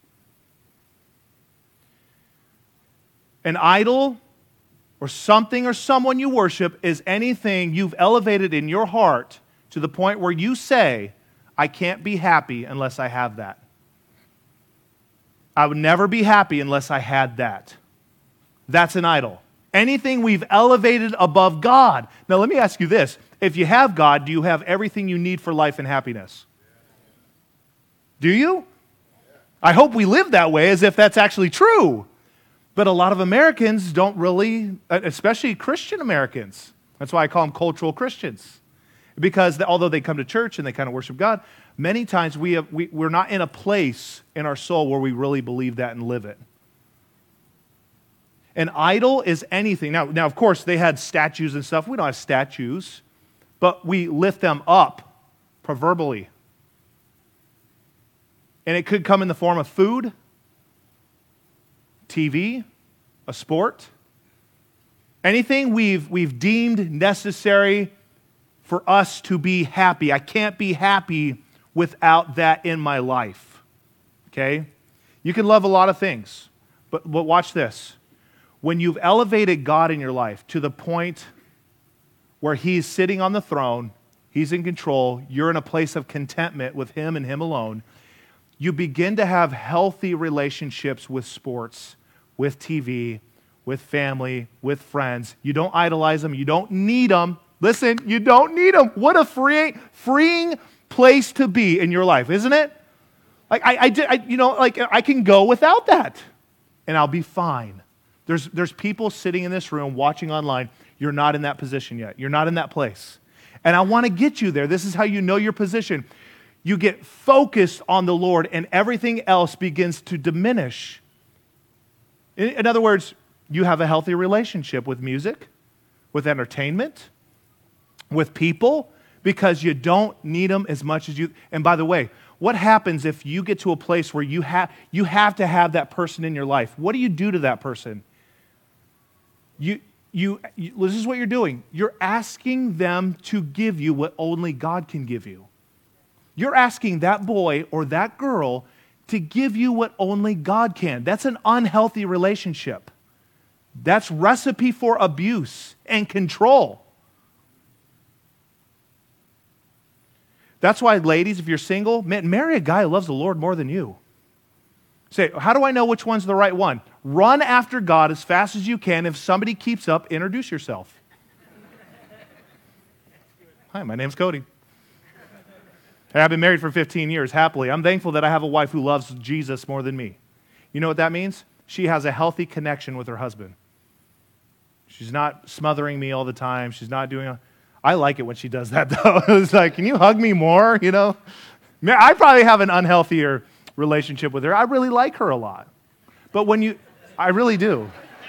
An idol or something or someone you worship is anything you've elevated in your heart to the point where you say, I can't be happy unless I have that. I would never be happy unless I had that. That's an idol. Anything we've elevated above God. Now let me ask you this. If you have God, do you have everything you need for life and happiness? Do you? I hope we live that way as if that's actually true. But a lot of Americans don't really, especially Christian Americans. That's why I call them cultural Christians. Because although they come to church and they kind of worship God, many times we're not in a place in our soul where we really believe that and live it. An idol is anything. Now, of course, they had statues and stuff. We don't have statues, but we lift them up proverbially. And it could come in the form of food, TV, a sport, anything we've deemed necessary for us to be happy. I can't be happy without that in my life. Okay? You can love a lot of things, but watch this. When you've elevated God in your life to the point where He's sitting on the throne, He's in control, you're in a place of contentment with Him and Him alone, you begin to have healthy relationships with sports, with TV, with family, with friends. You don't idolize them. You don't need them. Listen, you don't need them. What a freeing place to be in your life, isn't it? Like I can go without that, and I'll be fine. There's people sitting in this room watching online. You're not in that position yet. You're not in that place, and I want to get you there. This is how you know your position. You get focused on the Lord, and everything else begins to diminish. In other words, you have a healthy relationship with music, with entertainment, with people, because you don't need them as much as you. And by the way, what happens if you get to a place where you have to have that person in your life? What do you do to that person? You this is what you're doing. You're asking them to give you what only God can give you. You're asking that boy or that girl to give you what only God can. That's an unhealthy relationship. That's recipe for abuse and control. That's why, ladies, if you're single, man, marry a guy who loves the Lord more than you. Say, how do I know which one's the right one? Run after God as fast as you can. If somebody keeps up, introduce yourself. Hi, my name's Cody. Hey, I've been married for 15 years, happily. I'm thankful that I have a wife who loves Jesus more than me. You know what that means? She has a healthy connection with her husband. She's not smothering me all the time. She's not doing... I like it when she does that, though. It's like, can you hug me more, you know? I probably have an unhealthier relationship with her. I really like her a lot. But when you... I really do.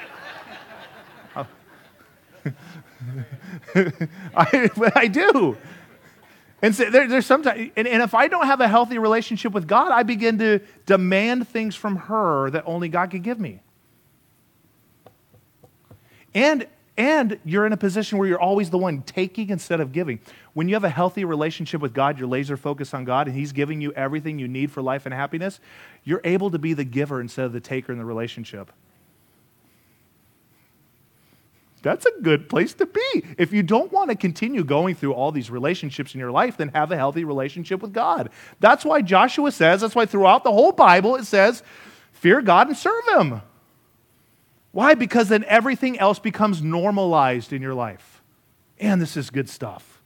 I do. And so there's sometimes, and if I don't have a healthy relationship with God, I begin to demand things from her that only God can give me. And you're in a position where you're always the one taking instead of giving. When you have a healthy relationship with God, you're laser focused on God, and He's giving you everything you need for life and happiness, you're able to be the giver instead of the taker in the relationship. That's a good place to be. If you don't want to continue going through all these relationships in your life, then have a healthy relationship with God. That's why Joshua says, that's why throughout the whole Bible it says, fear God and serve Him. Why? Because then everything else becomes normalized in your life. And this is good stuff.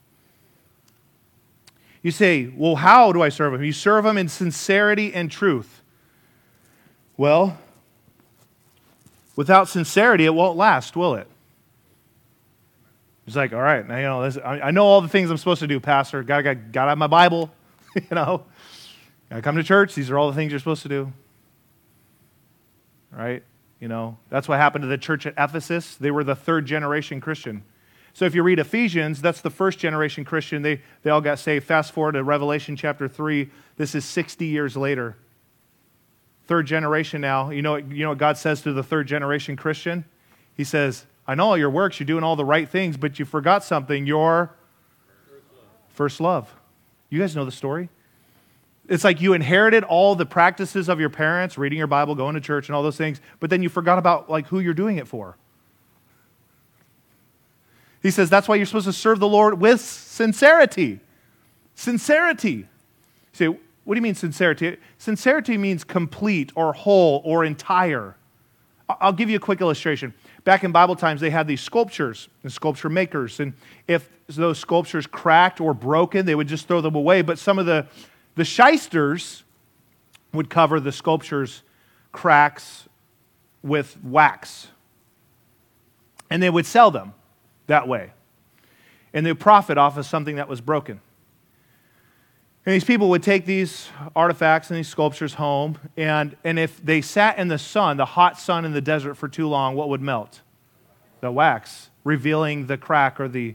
You say, well, how do I serve Him? You serve Him in sincerity and truth. Well, without sincerity, it won't last, will it? It's like, all right, now, I know all the things I'm supposed to do, Pastor. Got to have my Bible, Got to come to church. These are all the things you're supposed to do. Right? That's what happened to the church at Ephesus. They were the third generation Christian. So if you read Ephesians, that's the first generation Christian. They all got saved. Fast forward to Revelation chapter 3. This is 60 years later. Third generation now. You know what God says to the third generation Christian? He says, I know all your works, you're doing all the right things, but you forgot something, your first love. You guys know the story? It's like you inherited all the practices of your parents, reading your Bible, going to church, and all those things, but then you forgot about who you're doing it for. He says that's why you're supposed to serve the Lord with sincerity. Sincerity. You say, what do you mean sincerity? Sincerity means complete or whole or entire. I'll give you a quick illustration. Back in Bible times, they had these sculptures and sculpture makers. And if those sculptures cracked or broken, they would just throw them away. But some of the shysters would cover the sculpture's cracks with wax. And they would sell them that way. And they would profit off of something that was broken. And these people would take these artifacts and these sculptures home, and if they sat in the sun, the hot sun in the desert for too long, what would melt? The wax, revealing the crack or the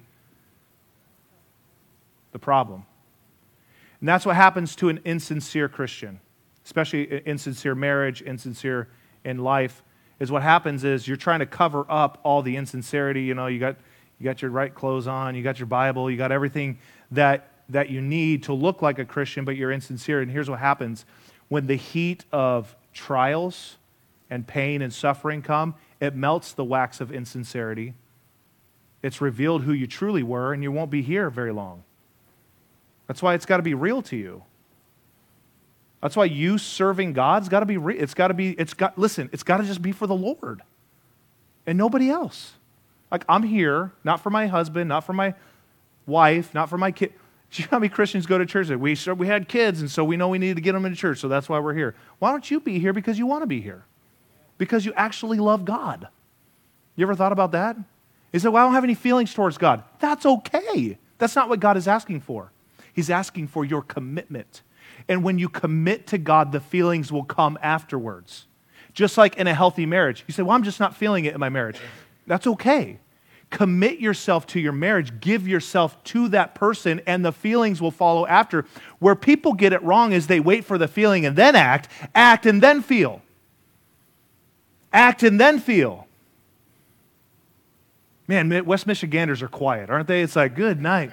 problem. And that's what happens to an insincere Christian, especially insincere marriage, insincere in life, is what happens is you're trying to cover up all the insincerity. You got your right clothes on, you got your Bible, you got everything that you need to look like a Christian, but you're insincere. And here's what happens. When the heat of trials and pain and suffering come, it melts the wax of insincerity. It's revealed who you truly were, and you won't be here very long. That's why it's got to be real to you. That's why you serving God's got to be real. It's got to just be for the Lord and nobody else. Like, I'm here, not for my husband, not for my wife, not for my kid. Do you know how many Christians go to church? We had kids, and so we know we needed to get them into church, so that's why we're here. Why don't you be here because you want to be here? Because you actually love God. You ever thought about that? You say, well, I don't have any feelings towards God. That's okay. That's not what God is asking for. He's asking for your commitment. And when you commit to God, the feelings will come afterwards. Just like in a healthy marriage. You say, well, I'm just not feeling it in my marriage. That's okay. Commit yourself to your marriage. Give yourself to that person, and the feelings will follow after. Where people get it wrong is they wait for the feeling and then act and then feel. Act and then feel. Man, West Michiganders are quiet, aren't they? It's like, good night.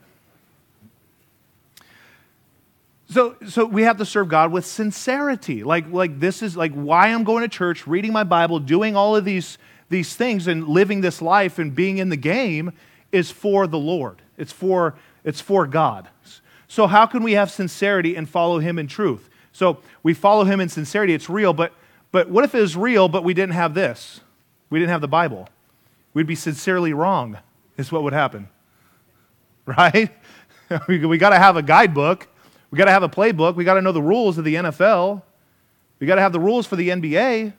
So we have to serve God with sincerity. Like this is like why I'm going to church, reading my Bible, doing all of these things and living this life and being in the game is for the Lord. It's for God. So how can we have sincerity and follow him in truth? So we follow him in sincerity. It's real, but what if it was real, but we didn't have this? We didn't have the Bible. We'd be sincerely wrong, is what would happen. Right? We got to have a guidebook. We got to have a playbook. We got to know the rules of the NFL. We got to have the rules for the NBA.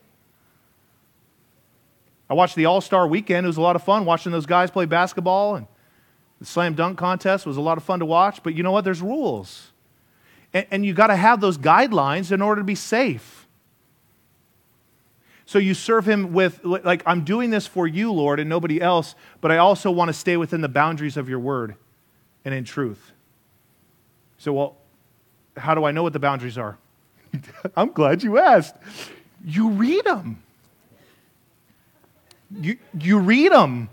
I watched the All-Star Weekend. It was a lot of fun watching those guys play basketball, and the slam dunk contest was a lot of fun to watch. But you know what? There's rules. And you got to have those guidelines in order to be safe. So you serve him with, like, I'm doing this for you, Lord, and nobody else, but I also want to stay within the boundaries of your word and in truth. So, well, how do I know what the boundaries are? I'm glad you asked. You read them. You read them.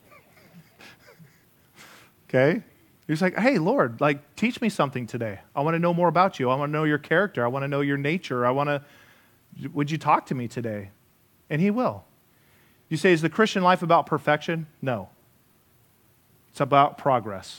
Okay? You're just like, hey, Lord, like, teach me something today. I want to know more about you. I want to know your character. I want to know your nature. Would you talk to me today? And he will. You say, is the Christian life about perfection? No. It's about progress.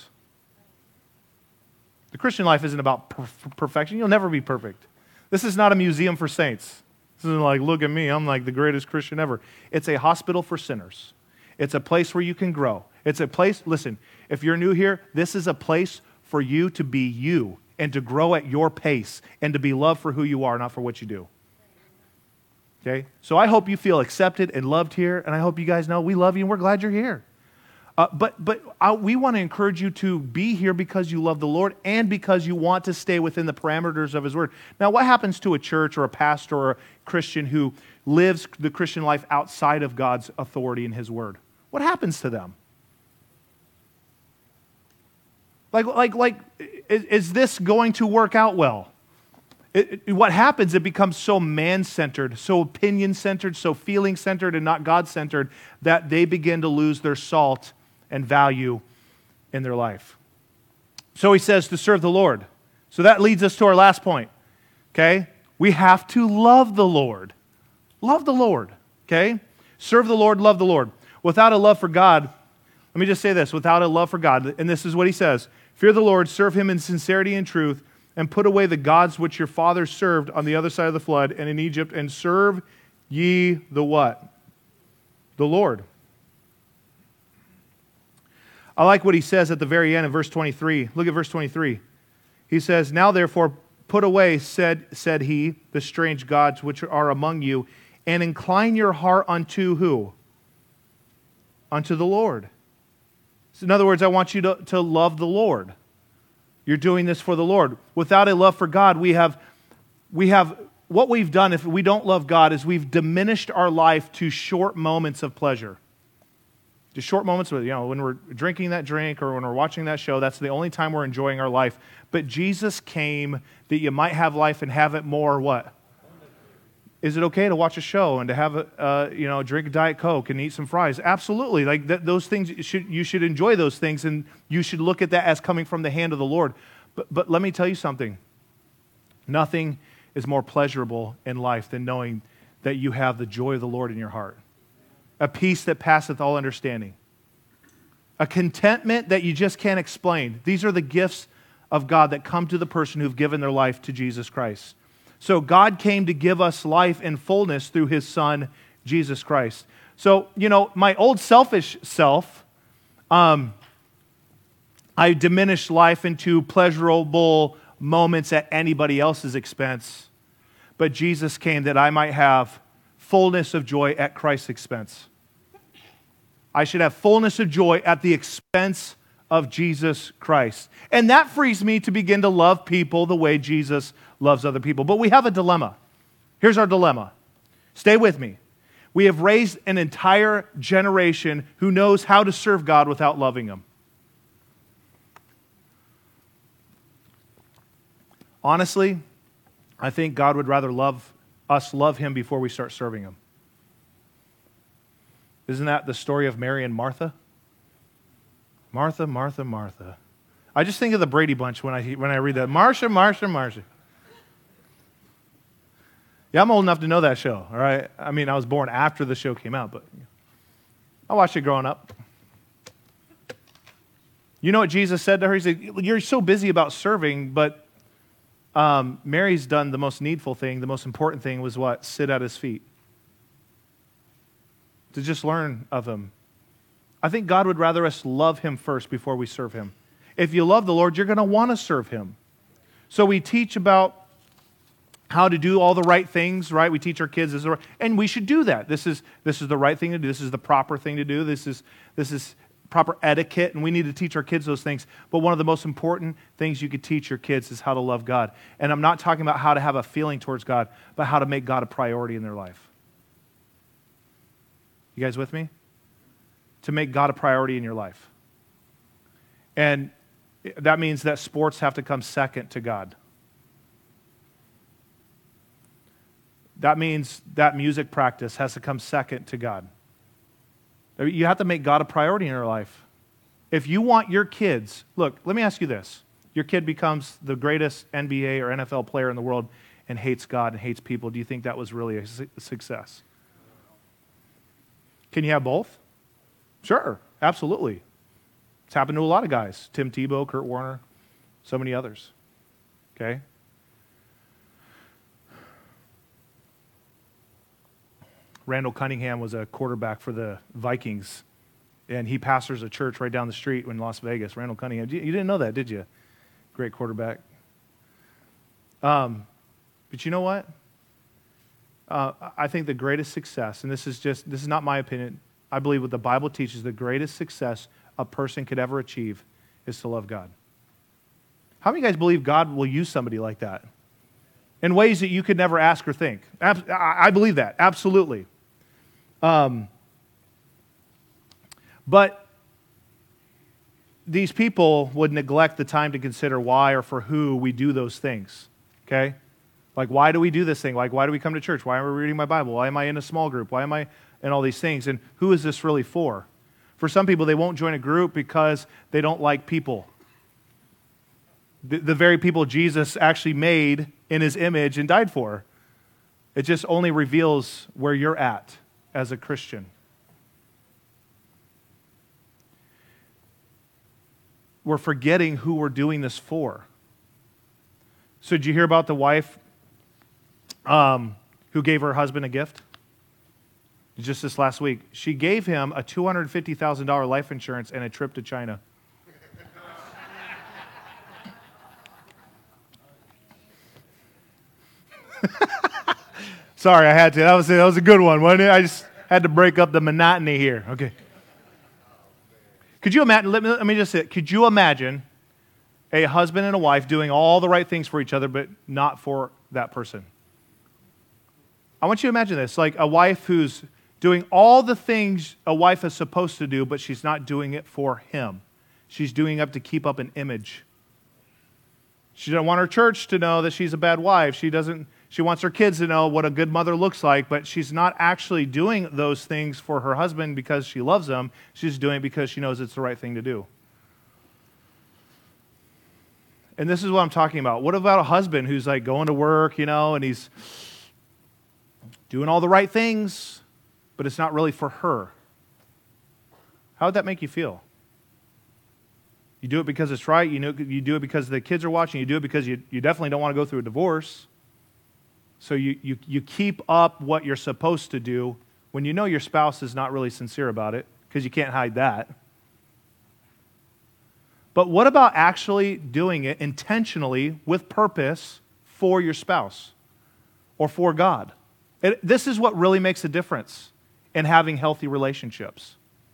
The Christian life isn't about perfection. You'll never be perfect. This is not a museum for saints. This isn't like, look at me, I'm like the greatest Christian ever. It's a hospital for sinners. It's a place where you can grow. It's a place, listen, if you're new here, this is a place for you to be you and to grow at your pace and to be loved for who you are, not for what you do. Okay? So I hope you feel accepted and loved here, and I hope you guys know we love you and we're glad you're here. We want to encourage you to be here because you love the Lord and because you want to stay within the parameters of his word. Now, what happens to a church or a pastor or a Christian who lives the Christian life outside of God's authority and his word? What happens to them? Is this going to work out well? What happens, it becomes so man-centered, so opinion-centered, so feeling-centered and not God-centered that they begin to lose their salt and value in their life. So he says to serve the Lord. So that leads us to our last point, okay? We have to love the Lord. Love the Lord, okay? Serve the Lord, love the Lord. Without a love for God, let me just say this, without a love for God, and this is what he says, fear the Lord, serve him in sincerity and truth, and put away the gods which your fathers served on the other side of the flood and in Egypt, and serve ye the what? The Lord. I like what he says at the very end of verse 23. Look at verse 23. He says, now therefore put away, said he, the strange gods which are among you, and incline your heart unto who? Unto the Lord. So in other words, I want you to love the Lord. You're doing this for the Lord. Without a love for God, we have what we've done if we don't love God is we've diminished our life to short moments of pleasure. Just short moments, when we're drinking that drink or when we're watching that show, that's the only time we're enjoying our life. But Jesus came that you might have life and have it more what? Is it okay to watch a show and to have drink a Diet Coke and eat some fries? Absolutely. Like those things, you should enjoy those things, and you should look at that as coming from the hand of the Lord. But let me tell you something. Nothing is more pleasurable in life than knowing that you have the joy of the Lord in your heart. A peace that passeth all understanding. A contentment that you just can't explain. These are the gifts of God that come to the person who've given their life to Jesus Christ. So God came to give us life in fullness through his Son, Jesus Christ. So, my old selfish self, I diminished life into pleasurable moments at anybody else's expense. But Jesus came that I might have fullness of joy at Christ's expense. I should have fullness of joy at the expense of Jesus Christ. And that frees me to begin to love people the way Jesus loves other people. But we have a dilemma. Here's our dilemma. Stay with me. We have raised an entire generation who knows how to serve God without loving him. Honestly, I think God would rather love him before we start serving him. Isn't that the story of Mary and Martha? Martha, Martha, Martha. I just think of the Brady Bunch when I read that. Marcia, Marcia, Marcia. Yeah, I'm old enough to know that show, all right? I mean, I was born after the show came out, but I watched it growing up. You know what Jesus said to her? He said, you're so busy about serving, but Mary's done the most needful thing. The most important thing was what? Sit at his feet. To just learn of him. I think God would rather us love him first before we serve him. If you love the Lord, you're going to want to serve him. So we teach about how to do all the right things, right? We teach our kids this, and we should do that. This is the right thing to do. This is the proper thing to do. This is proper etiquette, and we need to teach our kids those things. But one of the most important things you could teach your kids is how to love God. And I'm not talking about how to have a feeling towards God, but how to make God a priority in their life. You guys with me? To make God a priority in your life. And that means that sports have to come second to God. That means that music practice has to come second to God. You have to make God a priority in your life. If you want your kids, look, let me ask you this. Your kid becomes the greatest NBA or NFL player in the world and hates God and hates people. Do you think that was really a success? Can you have both? Sure, absolutely. It's happened to a lot of guys. Tim Tebow, Kurt Warner, so many others. Okay? Randall Cunningham was a quarterback for the Vikings, and he pastors a church right down the street in Las Vegas. Randall Cunningham. You didn't know that, did you? Great quarterback. But you know what? I think the greatest success, and this is not my opinion, I believe what the Bible teaches, the greatest success a person could ever achieve is to love God. How many of you guys believe God will use somebody like that? In ways that you could never ask or think. I believe that, absolutely. But these people would neglect the time to consider why or for who we do those things, okay? Like, why do we do this thing? Like, why do we come to church? Why am I reading my Bible? Why am I in a small group? Why am I in all these things? And who is this really for? For some people, they won't join a group because they don't like people. The very people Jesus actually made in his image and died for. It just only reveals where you're at as a Christian. We're forgetting who we're doing this for. So did you hear about the wife who gave her husband a gift? Just this last week. She gave him a $250,000 life insurance and a trip to China. Sorry, I had to. That was a good one, wasn't it? I just had to break up the monotony here. Okay. Could you imagine, let me just say it. Could you imagine a husband and a wife doing all the right things for each other, but not for that person? I want you to imagine this, like a wife who's doing all the things a wife is supposed to do, but she's not doing it for him. She's doing it to keep up an image. She doesn't want her church to know that she's a bad wife. She wants her kids to know what a good mother looks like, but she's not actually doing those things for her husband because she loves him. She's doing it because she knows it's the right thing to do. And this is what I'm talking about. What about a husband who's like going to work, and he's doing all the right things, but it's not really for her? How would that make you feel? You do it because it's right. You do it because the kids are watching. You do it because you definitely don't want to go through a divorce. So you keep up what you're supposed to do when you know your spouse is not really sincere about it, because you can't hide that. But what about actually doing it intentionally with purpose for your spouse or for God? This is what really makes a difference in having healthy relationships.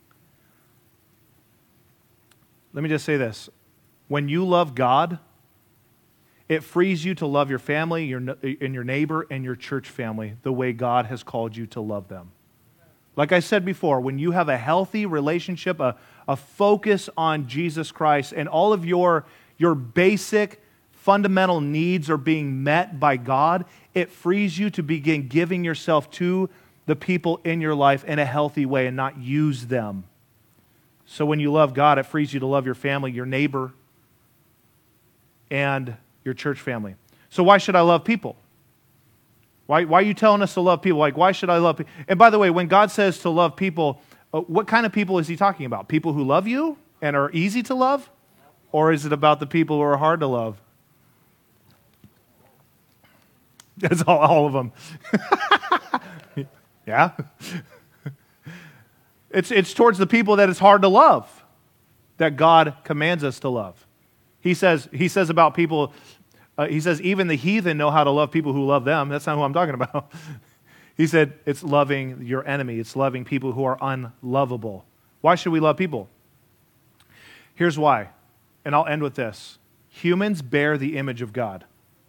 Let me just say this. When you love God, it frees you to love your family, and your neighbor, and your church family the way God has called you to love them. Like I said before, when you have a healthy relationship, a focus on Jesus Christ, and all of your basic fundamental needs are being met by God, it frees you to begin giving yourself to the people in your life in a healthy way and not use them. So when you love God, it frees you to love your family, your neighbor, and your church family. So why should I love people? Why are you telling us to love people? Like, why should I love people? And by the way, when God says to love people, what kind of people is he talking about? People who love you and are easy to love? Or is it about the people who are hard to love? That's all of them. Yeah? It's towards the people that it's hard to love that God commands us to love. He says about people, he says even the heathen know how to love people who love them. That's not who I'm talking about. He said it's loving your enemy. It's loving people who are unlovable. Why should we love people? Here's why, and I'll end with this. Humans bear the image of God.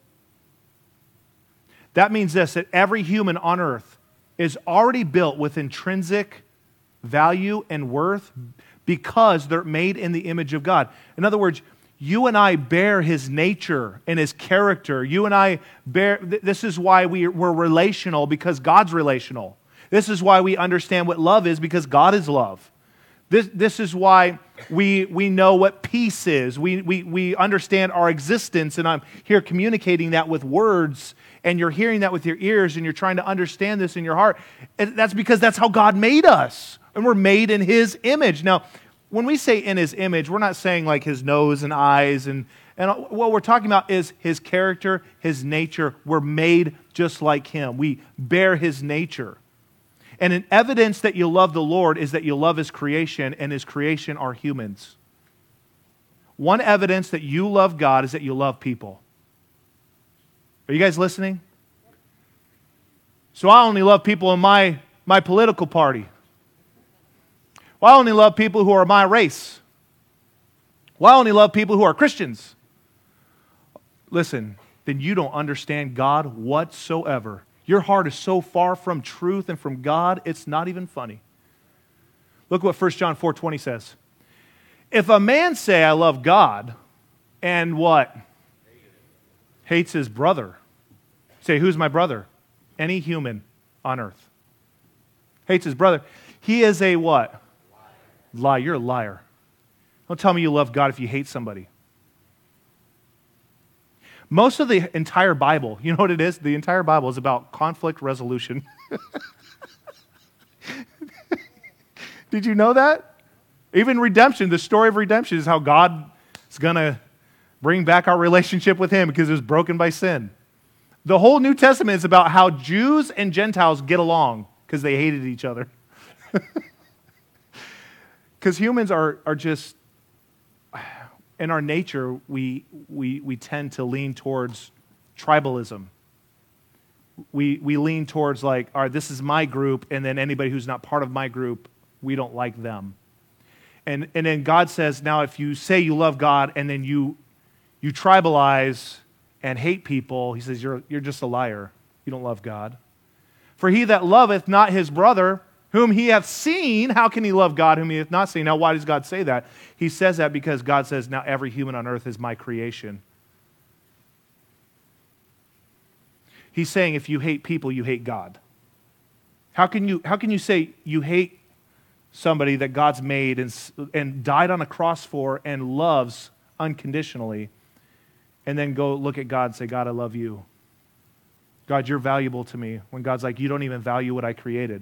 That means this, that every human on earth is already built with intrinsic value and worth because they're made in the image of God. In other words, you and I bear his nature and his character. You and I bear, this is why we're relational, because God's relational. This is why we understand what love is, because God is love. This is why we know what peace is. We understand our existence, and I'm here communicating that with words, and you're hearing that with your ears, and you're trying to understand this in your heart. And that's because that's how God made us, and we're made in his image. Now, when we say in his image, we're not saying like his nose and eyes, and what we're talking about is his character, his nature. We're made just like him. We bear his nature. And an evidence that you love the Lord is that you love his creation, and his creation are humans. One evidence that you love God is that you love people. Are you guys listening? So I only love people in my political party. Well, I only love people who are my race. Well, I only love people who are Christians. Listen, then you don't understand God whatsoever. Your heart is so far from truth and from God, it's not even funny. Look what 1 John 4:20 says. If a man say, I love God, and what? Hates his brother. Say, who's my brother? Any human on earth. Hates his brother. He is a what? Liar. You're a liar. Don't tell me you love God if you hate somebody. Most of the entire Bible, you know what it is? The entire Bible is about conflict resolution. Did you know that? Even redemption, the story of redemption is how God is going to bring back our relationship with him because it was broken by sin. The whole New Testament is about how Jews and Gentiles get along because they hated each other. Because humans are just, in our nature, we tend to lean towards tribalism. We lean towards like, all right, this is my group, and then anybody who's not part of my group, we don't like them. And then God says, now if you say you love God and then you tribalize and hate people, he says, you're just a liar. You don't love God. For he that loveth not his brother, whom he hath seen, how can he love God whom he hath not seen? Now, why does God say that? He says that because God says, now every human on earth is my creation. He's saying if you hate people, you hate God. How can you say you hate somebody that God's made and died on a cross for and loves unconditionally, and then go look at God and say, God, I love you. God, you're valuable to me. When God's like, you don't even value what I created.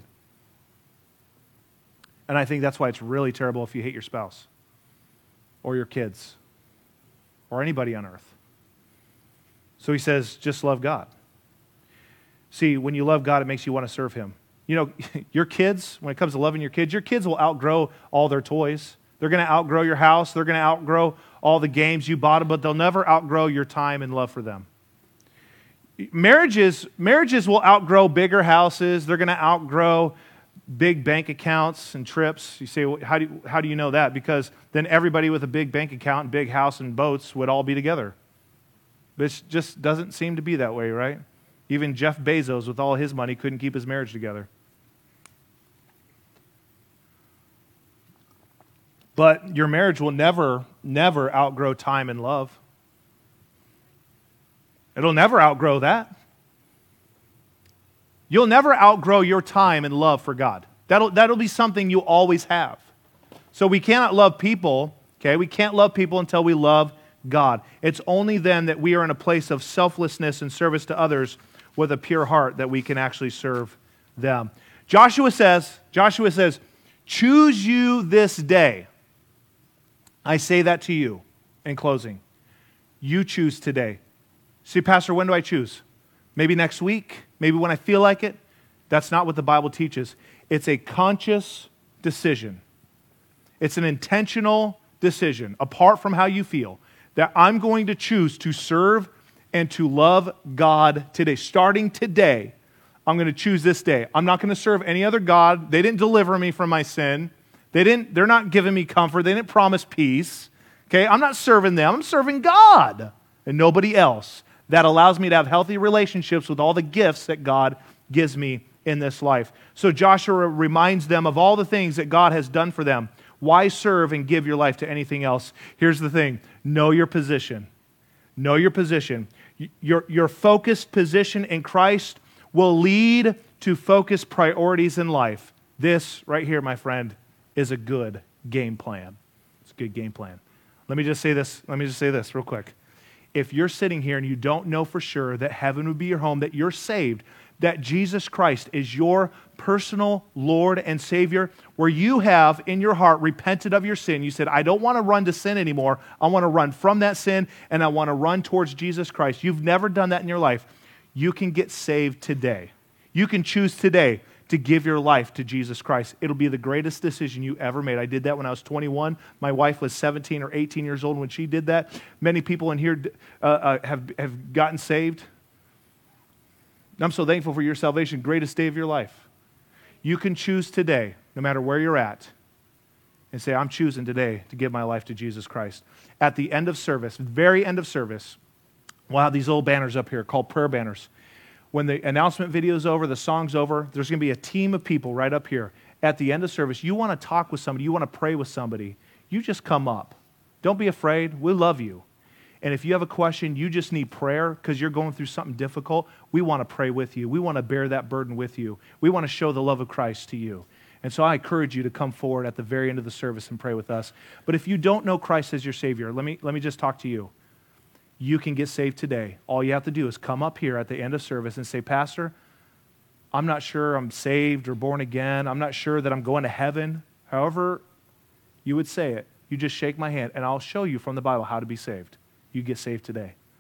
And I think that's why it's really terrible if you hate your spouse or your kids or anybody on earth. So he says, just love God. See, when you love God, it makes you want to serve him. You know, your kids, when it comes to loving your kids will outgrow all their toys. They're going to outgrow your house. They're going to outgrow all the games you bought them, but they'll never outgrow your time and love for them. Marriages will outgrow bigger houses. They're going to outgrow big bank accounts and trips. You say, well, how do you know that? Because then everybody with a big bank account and big house and boats would all be together. But it just doesn't seem to be that way, right? Even Jeff Bezos, with all his money, couldn't keep his marriage together. But your marriage will never outgrow time and love. It'll never outgrow that. You'll never outgrow your time and love for God. That'll be something you always have. So we cannot love people, okay? We can't love people until we love God. It's only then that we are in a place of selflessness and service to others with a pure heart that we can actually serve them. Joshua says, choose you this day. I say that to you in closing. You choose today. See, Pastor, when do I choose? Maybe next week? Maybe when I feel like it? That's not what the Bible teaches. It's a conscious decision. It's an intentional decision, apart from how you feel, that I'm going to choose to serve and to love God today. Starting today, I'm going to choose this day. I'm not going to serve any other God. They didn't deliver me from my sin. They're not giving me comfort. They didn't promise peace. Okay, I'm not serving them. I'm serving God and nobody else. That allows me to have healthy relationships with all the gifts that God gives me in this life. So Joshua reminds them of all the things that God has done for them. Why serve and give your life to anything else? Here's the thing. Know your position. Know your position. Your focused position in Christ will lead to focused priorities in life. This right here, my friend, is a good game plan. It's a good game plan. Let me just say this real quick. If you're sitting here and you don't know for sure that heaven would be your home, that you're saved, that Jesus Christ is your personal Lord and Savior, where you have in your heart repented of your sin. You said, I don't want to run to sin anymore. I want to run from that sin and I want to run towards Jesus Christ. You've never done that in your life. You can get saved today. You can choose today to give your life to Jesus Christ. It'll be the greatest decision you ever made. I did that when I was 21. My wife was 17 or 18 years old when she did that. Many people in here have gotten saved. I'm so thankful for your salvation. Greatest day of your life. You can choose today, no matter where you're at, and say, I'm choosing today to give my life to Jesus Christ. At the end of service, very end of service, we'll have these little banners up here called prayer banners. When the announcement video is over, the song's over, there's going to be a team of people right up here. At the end of service, you want to talk with somebody, you want to pray with somebody, you just come up. Don't be afraid. We love you. And if you have a question, you just need prayer because you're going through something difficult, we want to pray with you. We want to bear that burden with you. We want to show the love of Christ to you. And so I encourage you to come forward at the very end of the service and pray with us. But if you don't know Christ as your Savior, let me just talk to you. You can get saved today. All you have to do is come up here at the end of service and say, Pastor, I'm not sure I'm saved or born again. I'm not sure that I'm going to heaven. However you would say it, you just shake my hand and I'll show you from the Bible how to be saved. You get saved today.